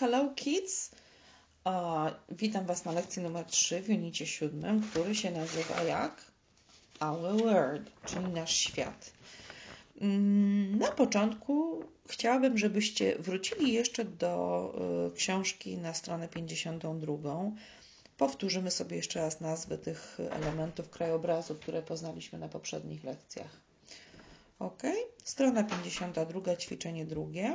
Hello kids! Witam Was na lekcji numer 3 w unicie 7, który się nazywa jak? Our World, czyli nasz świat. Na początku chciałabym, żebyście wrócili jeszcze do książki na stronę 52. Powtórzymy sobie jeszcze raz nazwy tych elementów krajobrazu, które poznaliśmy na poprzednich lekcjach. Ok? Strona 52, ćwiczenie drugie.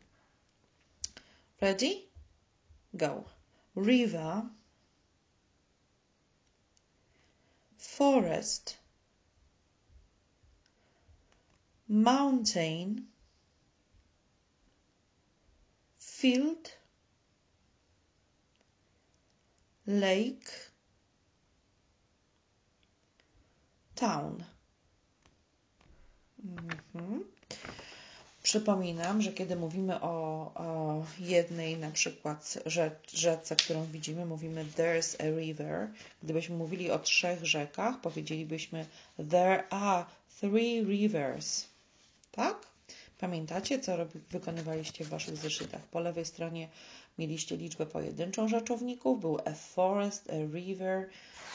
Ready? Go. River, forest, mountain, field, lake, town. Przypominam, że kiedy mówimy o jednej na przykład rzece, którą widzimy, mówimy there's a river. Gdybyśmy mówili o 3 rzekach, powiedzielibyśmy there are 3 rivers. Tak? Pamiętacie, co wykonywaliście w Waszych zeszytach? Po lewej stronie mieliście liczbę pojedynczą rzeczowników. Był a forest, a river,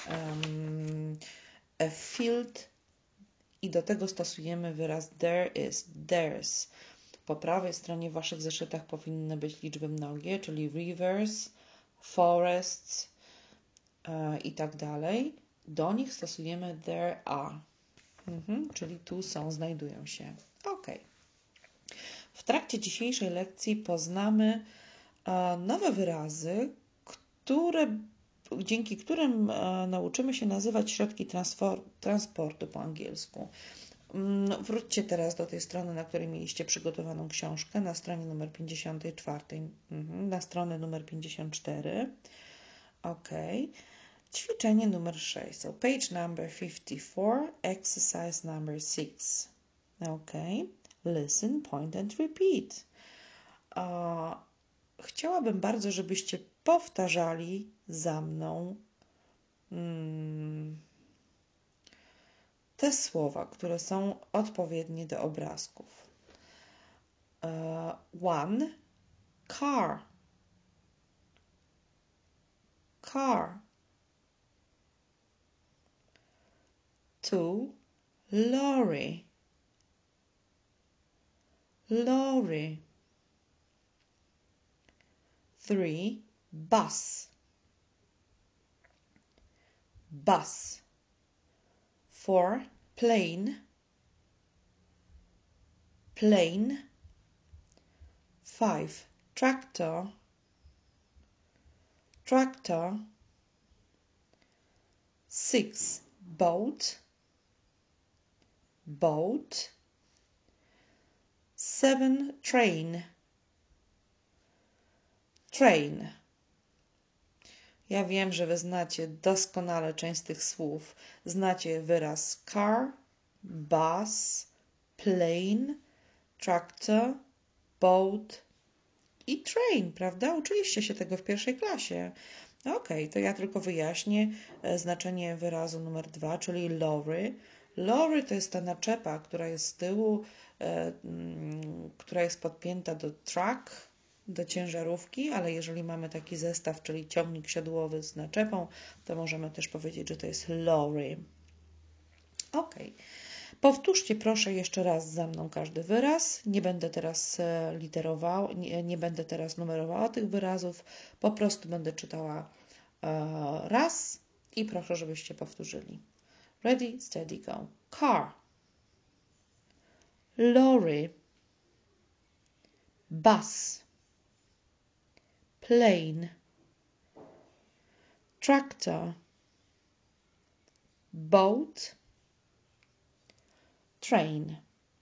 a field i do tego stosujemy wyraz there is, there's. Po prawej stronie w Waszych zeszytach powinny być liczby mnogie, czyli rivers, forests i tak dalej. Do nich stosujemy there are, czyli tu są, znajdują się. Ok. W trakcie dzisiejszej lekcji poznamy nowe wyrazy, dzięki którym nauczymy się nazywać środki transportu po angielsku. Wróćcie teraz do tej strony, na której mieliście przygotowaną książkę, na stronie numer 54, na stronę numer 54. Ok. Ćwiczenie numer 6. So page number 54, exercise number 6. Ok. Listen, point and repeat. Chciałabym bardzo, żebyście powtarzali za mną te słowa, które są odpowiednie do obrazków. One, car. Car. 2, lorry. Lorry. 3, bus. Bus. 4, plane. Plane. 5, tractor. Tractor. 6, boat. Boat. 7, train. Train. Ja wiem, że Wy znacie doskonale część z tych słów. Znacie wyraz car, bus, plane, tractor, boat i train, prawda? Uczyliście się tego w pierwszej klasie. Ok, to ja tylko wyjaśnię znaczenie wyrazu numer 2, czyli lorry. Lorry to jest ta naczepa, która jest z tyłu, która jest podpięta do truck, do ciężarówki, ale jeżeli mamy taki zestaw, czyli ciągnik siodłowy z naczepą, to możemy też powiedzieć, że to jest lorry. Ok. Powtórzcie proszę jeszcze raz za mną każdy wyraz. Nie będę teraz nie będę teraz numerowała tych wyrazów. Po prostu będę czytała raz i proszę, żebyście powtórzyli. Ready, steady, go. Car. Lorry. Bus. Plane. Tractor. Boat. Train.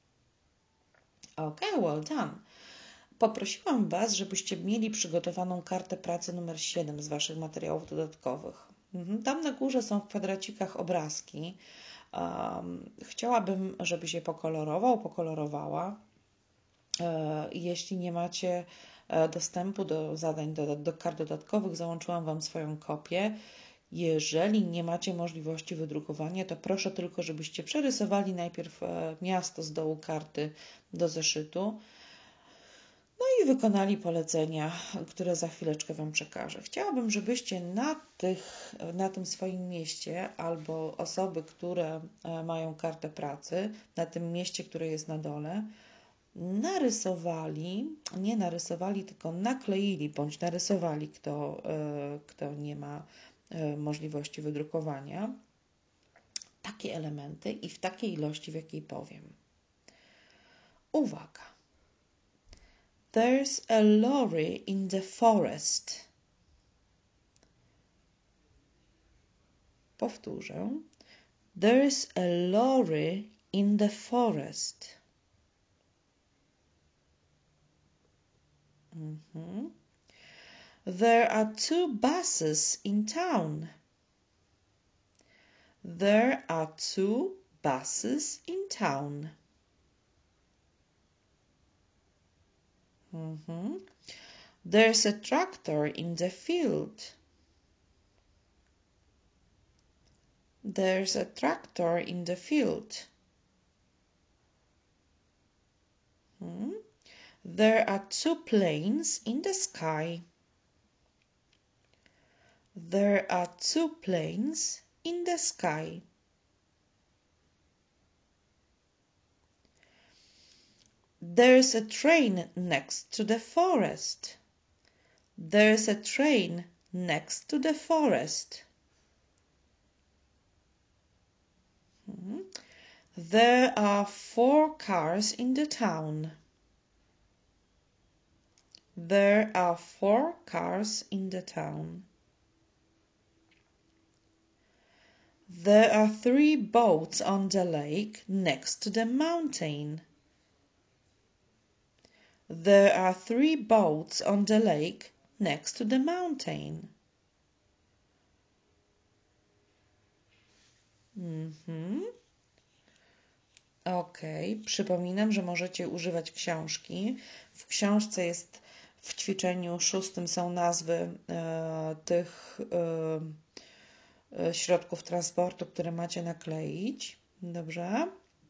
Ok, well done. Poprosiłam Was, żebyście mieli przygotowaną kartę pracy numer 7 z Waszych materiałów dodatkowych. Tam na górze są w kwadracikach obrazki. Chciałabym, żebyś je pokolorowała. Jeśli nie macie dostępu do zadań, do kart dodatkowych, załączyłam Wam swoją kopię. Jeżeli nie macie możliwości wydrukowania, to proszę tylko, żebyście przerysowali najpierw miasto z dołu karty do zeszytu. No i wykonali polecenia, które za chwileczkę Wam przekażę. Chciałabym, żebyście na tym swoim mieście albo osoby, które mają kartę pracy, na tym mieście, które jest na dole, nie narysowali, tylko nakleili bądź narysowali, kto nie ma możliwości wydrukowania, takie elementy i w takiej ilości, w jakiej powiem. Uwaga! There's a lorry in the forest. Powtórzę. There's a lorry in the forest. There are two buses in town. There are two buses in town. There's a tractor in the field. There's a tractor in the field. There are two planes in the sky. There are two planes in the sky. There's a train next to the forest. There's a train next to the forest. There are 4 cars in the town. There are 4 cars in the town. There are 3 boats on the lake next to the mountain. There are 3 boats on the lake next to the mountain. Przypominam, że możecie używać książki. W książce jest w ćwiczeniu 6 są nazwy tych środków transportu, które macie nakleić. Dobrze?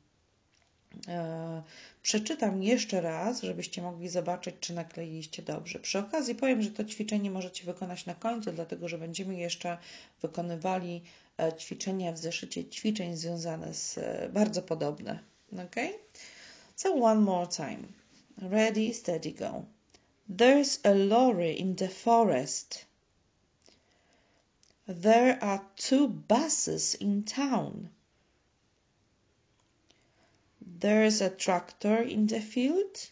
Przeczytam jeszcze raz, żebyście mogli zobaczyć, czy nakleiliście dobrze. Przy okazji powiem, że to ćwiczenie możecie wykonać na końcu, dlatego że będziemy jeszcze wykonywali ćwiczenia w zeszycie ćwiczeń związane z bardzo podobne. Okay? So one more time. Ready, steady, go. There's a lorry in the forest. There are 2 buses in town. There's a tractor in the field.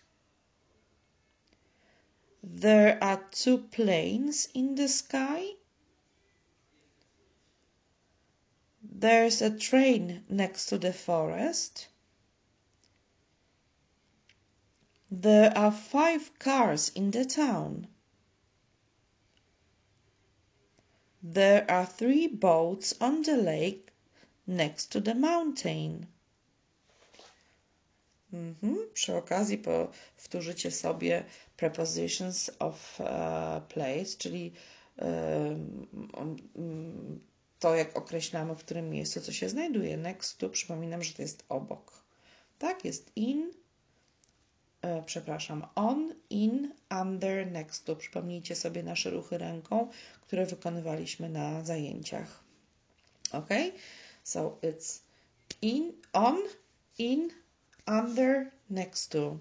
There are 2 planes in the sky. There's a train next to the forest. There are 5 cars in the town. There are 3 boats on the lake next to the mountain. Przy okazji powtórzycie sobie prepositions of place, czyli to, jak określamy, w którym miejscu co się znajduje. Next to, przypominam, że to jest obok. Tak, jest on, in, under, next to. Przypomnijcie sobie nasze ruchy ręką, które wykonywaliśmy na zajęciach. Ok? So it's on, in, under, next to.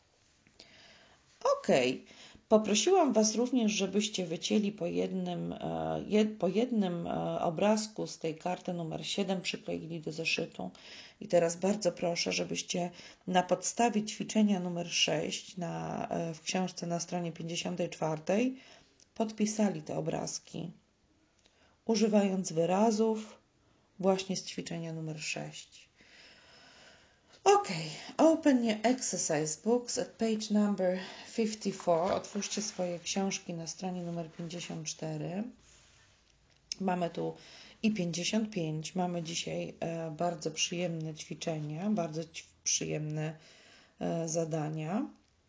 Ok. Poprosiłam Was również, żebyście wycięli po jednym obrazku z tej karty numer 7, przykleili do zeszytu. I teraz bardzo proszę, żebyście na podstawie ćwiczenia numer 6 w książce na stronie 54 podpisali te obrazki, używając wyrazów właśnie z ćwiczenia numer 6. Okay, open your exercise books at page number 54. Otwórzcie swoje książki na stronie numer 54. Mamy tu i 55. Mamy dzisiaj bardzo przyjemne ćwiczenia, bardzo przyjemne zadania.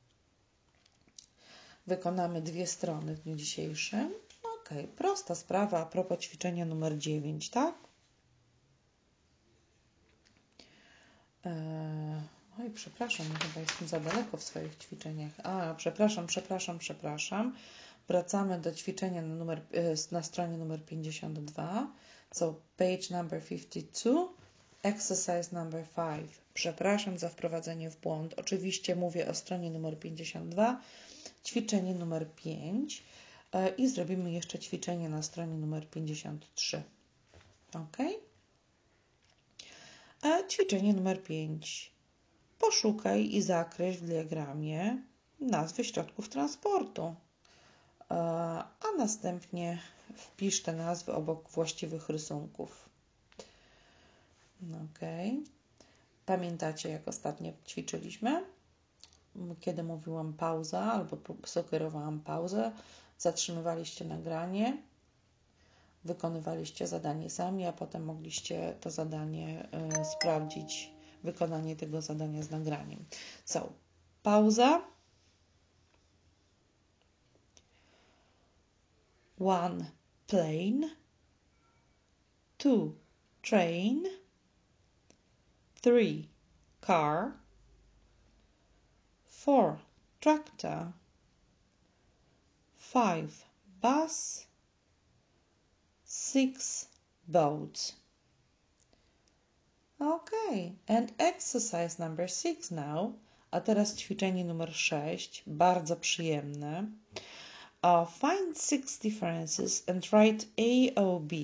Wykonamy 2 strony w dniu dzisiejszym. Okay, prosta sprawa a propos ćwiczenia numer 9, tak? Oj, przepraszam, chyba jestem za daleko w swoich ćwiczeniach. Przepraszam. Wracamy do ćwiczenia na stronie numer 52. So, page number 52, exercise number 5. Przepraszam za wprowadzenie w błąd. Oczywiście mówię o stronie numer 52, ćwiczenie numer 5 i zrobimy jeszcze ćwiczenie na stronie numer 53. Ok? Ćwiczenie numer 5. Poszukaj i zakreśl w diagramie nazwy środków transportu, a następnie wpisz te nazwy obok właściwych rysunków. Ok. Pamiętacie, jak ostatnio ćwiczyliśmy? Kiedy mówiłam pauza albo sugerowałam pauzę, zatrzymywaliście nagranie, wykonywaliście zadanie sami, a potem mogliście to zadanie sprawdzić, wykonanie tego zadania z nagraniem. So, pauza. 1. Plane. 2. Train. 3. Car. 4. Tractor. 5. Bus. 6. Boat. Okay, and exercise number 6 now. A teraz ćwiczenie numer 6, bardzo przyjemne. Find 6 differences and write A or B.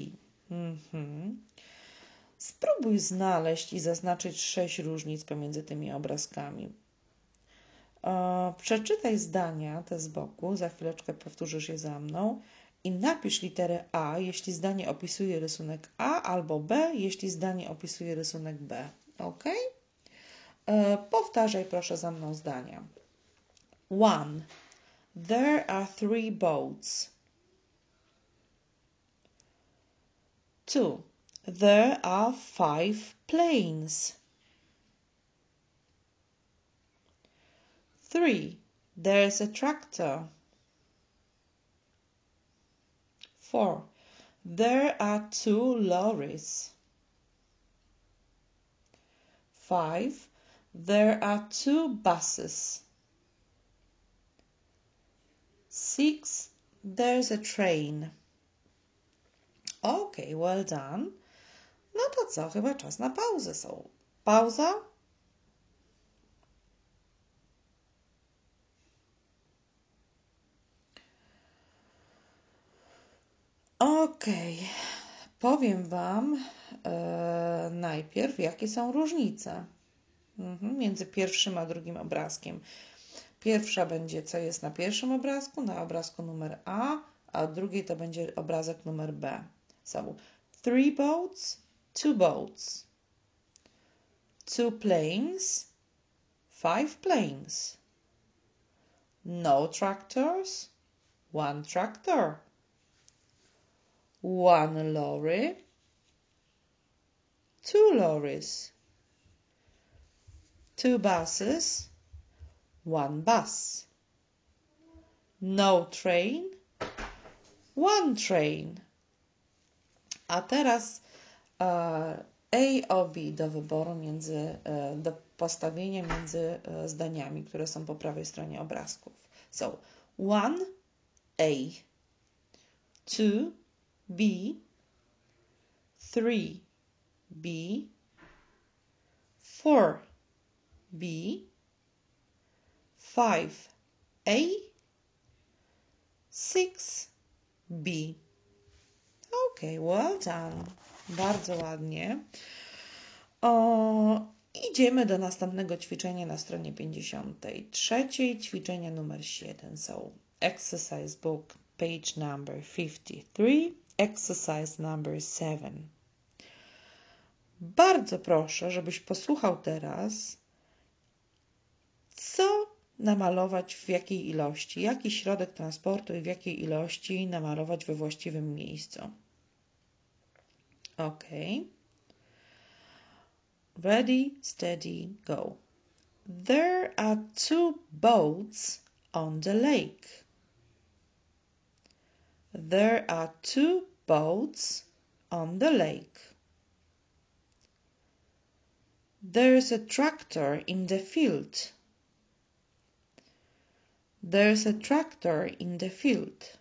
Spróbuj znaleźć i zaznaczyć 6 różnic pomiędzy tymi obrazkami. Przeczytaj zdania te z boku, za chwileczkę powtórzysz je za mną i napisz literę A, jeśli zdanie opisuje rysunek A, albo B, jeśli zdanie opisuje rysunek B. Ok? Powtarzaj proszę za mną zdania. 1. There are 3 boats. 2. There are 5 planes. 3. There's a tractor. 4. There are 2 lorries. 5. There are 2 buses. 6. There's a train. Okay, well done. No to co? Chyba czas na pauzę. So, pauza. Okej, powiem Wam najpierw, jakie są różnice między pierwszym a drugim obrazkiem. Pierwsza będzie, co jest na pierwszym obrazku, na obrazku numer a drugi to będzie obrazek numer B. So, 3 boats, 2 boats. 2 planes, 5 planes. No tractors, 1 tractor. 1 lorry, 2 lorries. 2 buses, 1 bus. No train, 1 train. A teraz A o B do wyboru do postawienia między zdaniami, które są po prawej stronie obrazków. So, 1 A, 2 B, 3 B, 4 B, 5 A, 6 B. Okay, well done. Bardzo ładnie. Idziemy do następnego ćwiczenia na stronie 53. Ćwiczenie numer 7. So, exercise book, page number 53, exercise number 7. Bardzo proszę, żebyś posłuchał teraz, co namalować w jakiej ilości, jaki środek transportu i w jakiej ilości namalować we właściwym miejscu. Ok. Ready, steady, go. There are 2 boats on the lake. There are 2 boats on the lake. There's a tractor in the field. There's a tractor in the field.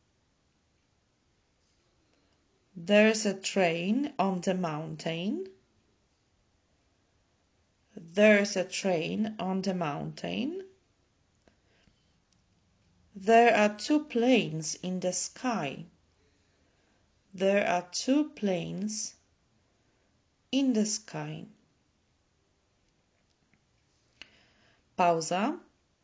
There's a train on the mountain. There's a train on the mountain. There are two planes in the sky. There are two planes in the sky. Pauza.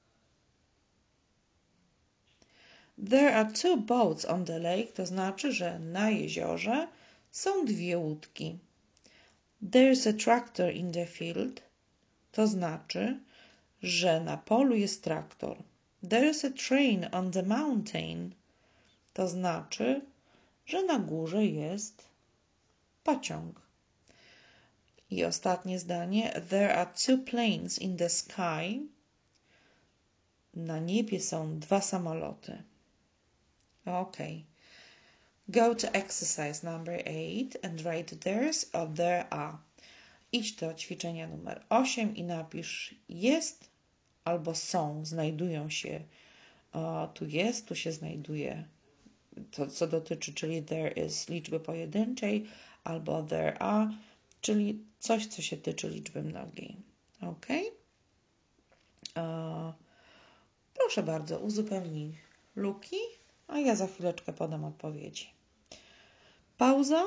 There are two boats on the lake, to znaczy, że na jeziorze są dwie łódki. There's a tractor in the field, to znaczy, że na polu jest traktor. There's a train on the mountain, to znaczy, że na górze jest pociąg. I ostatnie zdanie. There are two planes in the sky. Na niebie są dwa samoloty. Okay. Go to exercise number 8 and write there's or there are. Idź do ćwiczenia numer 8 i napisz jest albo są, znajdują się. Tu jest, tu się znajduje. To, co dotyczy, czyli there is liczby pojedynczej, albo there are, czyli coś, co się tyczy liczby mnogiej. Ok? Proszę bardzo, uzupełnij luki, a ja za chwileczkę podam odpowiedzi. Pauza.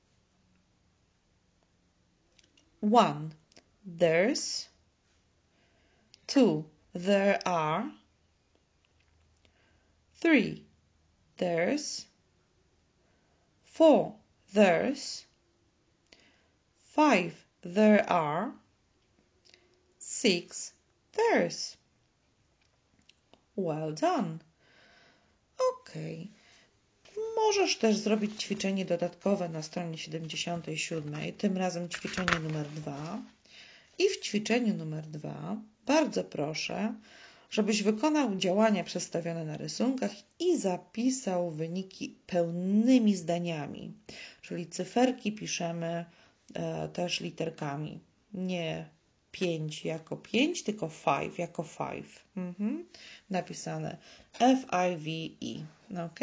1. There's. 2. There are. 3. There's. 4. There's. 5. There are. 6. There's. Well done. Ok. Możesz też zrobić ćwiczenie dodatkowe na stronie 77, tym razem ćwiczenie numer 2. I w ćwiczeniu numer 2 bardzo proszę, żebyś wykonał działania przedstawione na rysunkach i zapisał wyniki pełnymi zdaniami. Czyli cyferki piszemy też literkami. Nie 5 jako 5, tylko 5 jako 5. Napisane F-I-V-E. Ok?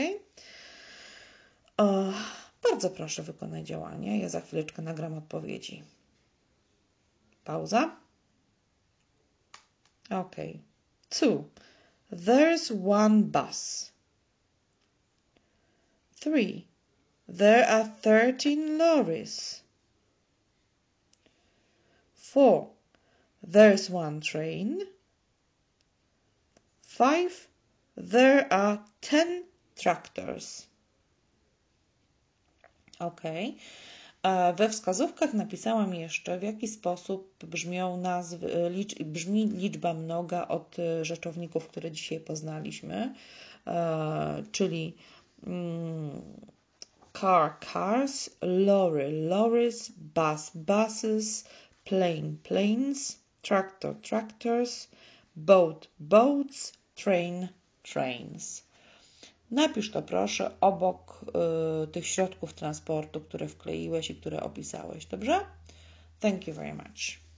Bardzo proszę, wykonaj działania. Ja za chwileczkę nagram odpowiedzi. Pauza. Ok. 2. There's one bus. 3. There are 13 lorries. 4. There's one train. 5. There are 10 tractors. Ok. We wskazówkach napisałam jeszcze, w jaki sposób brzmi liczba mnoga od rzeczowników, które dzisiaj poznaliśmy, czyli car, cars, lorry, lorries, bus, buses, plane, planes, tractor, tractors, boat, boats, train, trains. Napisz to proszę obok tych środków transportu, które wkleiłeś i które opisałeś. Dobrze? Thank you very much.